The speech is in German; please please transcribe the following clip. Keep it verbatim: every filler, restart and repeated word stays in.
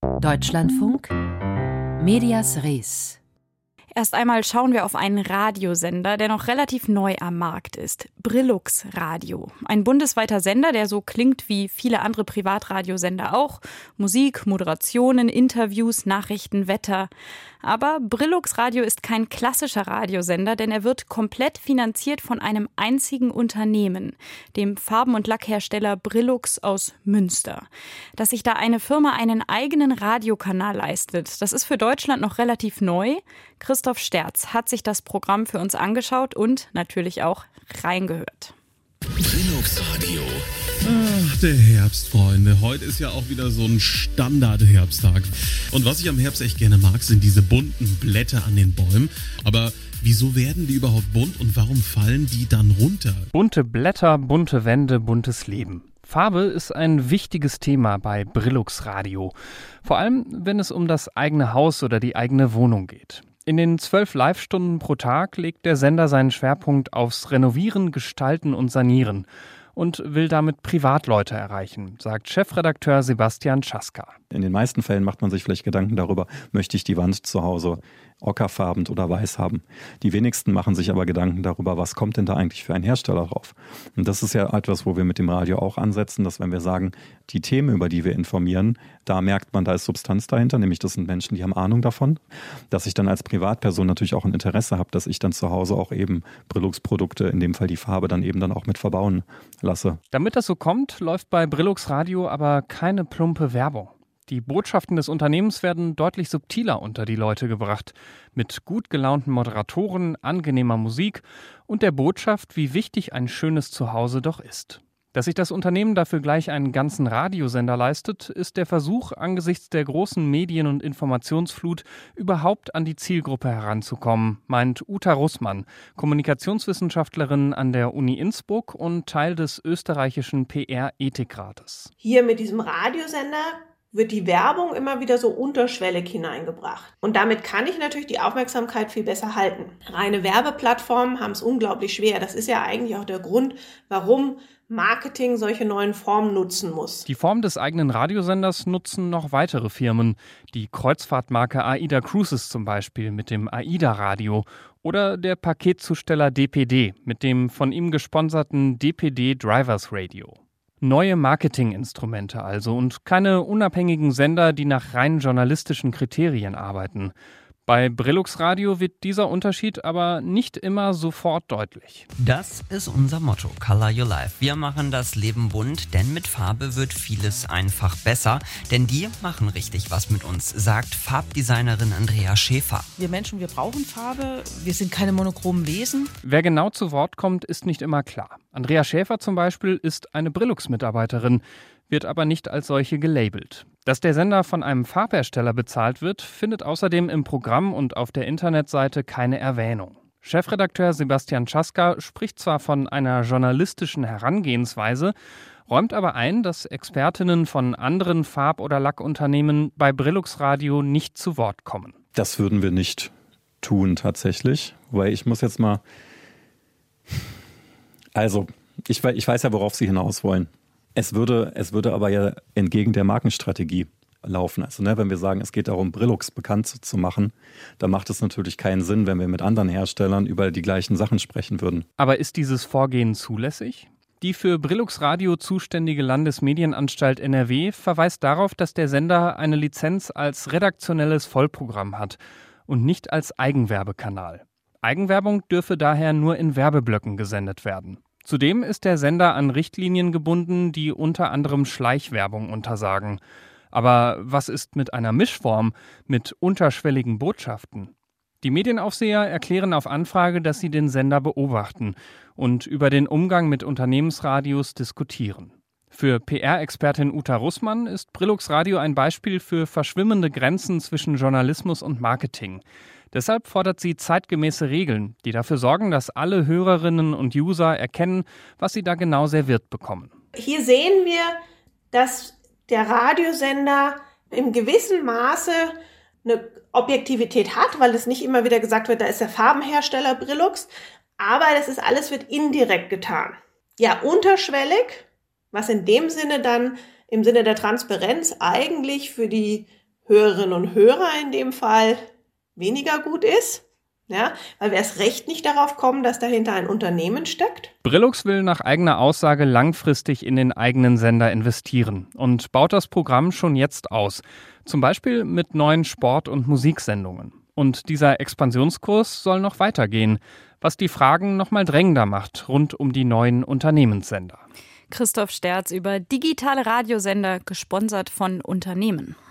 Deutschlandfunk Medias Res. Erst einmal schauen wir auf einen Radiosender, der noch relativ neu am Markt ist. Brillux Radio. Ein bundesweiter Sender, der so klingt wie viele andere Privatradiosender auch. Musik, Moderationen, Interviews, Nachrichten, Wetter. Aber Brillux Radio ist kein klassischer Radiosender, denn er wird komplett finanziert von einem einzigen Unternehmen, dem Farben- und Lackhersteller Brillux aus Münster. Dass sich da eine Firma einen eigenen Radiokanal leistet, das ist für Deutschland noch relativ neu. Christoph Sterz hat sich das Programm für uns angeschaut und natürlich auch reingehört. Brillux Radio. Ach, der Herbst, Freunde. Heute ist ja auch wieder so ein Standard-Herbsttag. Und was ich am Herbst echt gerne mag, sind diese bunten Blätter an den Bäumen. Aber wieso werden die überhaupt bunt und warum fallen die dann runter? Bunte Blätter, bunte Wände, buntes Leben. Farbe ist ein wichtiges Thema bei Brillux Radio. Vor allem, wenn es um das eigene Haus oder die eigene Wohnung geht. In den zwölf Live-Stunden pro Tag legt der Sender seinen Schwerpunkt aufs Renovieren, Gestalten und Sanieren und will damit Privatleute erreichen, sagt Chefredakteur Sebastian Czaska. In den meisten Fällen macht man sich vielleicht Gedanken darüber, möchte ich die Wand zu Hause ockerfarben oder weiß haben. Die wenigsten machen sich aber Gedanken darüber, was kommt denn da eigentlich für ein Hersteller drauf. Und das ist ja etwas, wo wir mit dem Radio auch ansetzen, dass wenn wir sagen, die Themen, über die wir informieren, da merkt man, da ist Substanz dahinter, nämlich das sind Menschen, die haben Ahnung davon, dass ich dann als Privatperson natürlich auch ein Interesse habe, dass ich dann zu Hause auch eben Brillux-Produkte, in dem Fall die Farbe, dann eben dann auch mit verbauen lasse. Damit das so kommt, läuft bei Brillux Radio aber keine plumpe Werbung. Die Botschaften des Unternehmens werden deutlich subtiler unter die Leute gebracht, mit gut gelaunten Moderatoren, angenehmer Musik und der Botschaft, wie wichtig ein schönes Zuhause doch ist. Dass sich das Unternehmen dafür gleich einen ganzen Radiosender leistet, ist der Versuch, angesichts der großen Medien- und Informationsflut überhaupt an die Zielgruppe heranzukommen, meint Uta Russmann, Kommunikationswissenschaftlerin an der Uni Innsbruck und Teil des österreichischen P R-Ethikrates. Hier mit diesem Radiosender wird die Werbung immer wieder so unterschwellig hineingebracht. Und damit kann ich natürlich die Aufmerksamkeit viel besser halten. Reine Werbeplattformen haben es unglaublich schwer. Das ist ja eigentlich auch der Grund, warum Marketing solche neuen Formen nutzen muss. Die Form des eigenen Radiosenders nutzen noch weitere Firmen. Die Kreuzfahrtmarke AIDA Cruises zum Beispiel mit dem AIDA-Radio oder der Paketzusteller D P D mit dem von ihm gesponserten D P D Drivers Radio. Neue Marketinginstrumente also und keine unabhängigen Sender, die nach rein journalistischen Kriterien arbeiten. Bei Brillux Radio wird dieser Unterschied aber nicht immer sofort deutlich. Das ist unser Motto, Color Your Life. Wir machen das Leben bunt, denn mit Farbe wird vieles einfach besser. Denn die machen richtig was mit uns, sagt Farbdesignerin Andrea Schäfer. Wir Menschen, wir brauchen Farbe, wir sind keine monochromen Wesen. Wer genau zu Wort kommt, ist nicht immer klar. Andrea Schäfer zum Beispiel ist eine Brillux-Mitarbeiterin, wird aber nicht als solche gelabelt. Dass der Sender von einem Farbhersteller bezahlt wird, findet außerdem im Programm und auf der Internetseite keine Erwähnung. Chefredakteur Sebastian Czaska spricht zwar von einer journalistischen Herangehensweise, räumt aber ein, dass Expertinnen von anderen Farb- oder Lackunternehmen bei Brillux Radio nicht zu Wort kommen. Das würden wir nicht tun tatsächlich, weil ich muss jetzt mal... Also, ich, ich weiß ja, worauf Sie hinaus wollen. Es würde, es würde aber ja entgegen der Markenstrategie laufen. Also ne, wenn wir sagen, es geht darum, Brillux bekannt zu machen, dann macht es natürlich keinen Sinn, wenn wir mit anderen Herstellern über die gleichen Sachen sprechen würden. Aber ist dieses Vorgehen zulässig? Die für Brillux Radio zuständige Landesmedienanstalt N R W verweist darauf, dass der Sender eine Lizenz als redaktionelles Vollprogramm hat und nicht als Eigenwerbekanal. Eigenwerbung dürfe daher nur in Werbeblöcken gesendet werden. Zudem ist der Sender an Richtlinien gebunden, die unter anderem Schleichwerbung untersagen. Aber was ist mit einer Mischform, mit unterschwelligen Botschaften? Die Medienaufseher erklären auf Anfrage, dass sie den Sender beobachten und über den Umgang mit Unternehmensradios diskutieren. Für P R-Expertin Uta Russmann ist Brillux Radio ein Beispiel für verschwimmende Grenzen zwischen Journalismus und Marketing. Deshalb fordert sie zeitgemäße Regeln, die dafür sorgen, dass alle Hörerinnen und User erkennen, was sie da genau serviert bekommen. Hier sehen wir, dass der Radiosender im gewissen Maße eine Objektivität hat, weil es nicht immer wieder gesagt wird, da ist der Farbenhersteller Brillux, aber das ist alles wird indirekt getan. Ja, unterschwellig, was in dem Sinne dann im Sinne der Transparenz eigentlich für die Hörerinnen und Hörer in dem Fall weniger gut ist. Ja, weil wir erst recht nicht darauf kommen, dass dahinter ein Unternehmen steckt. Brillux will nach eigener Aussage langfristig in den eigenen Sender investieren und baut das Programm schon jetzt aus. Zum Beispiel mit neuen Sport- und Musiksendungen. Und dieser Expansionskurs soll noch weitergehen, was die Fragen noch mal drängender macht rund um die neuen Unternehmenssender. Christoph Sterz über digitale Radiosender, gesponsert von Unternehmen.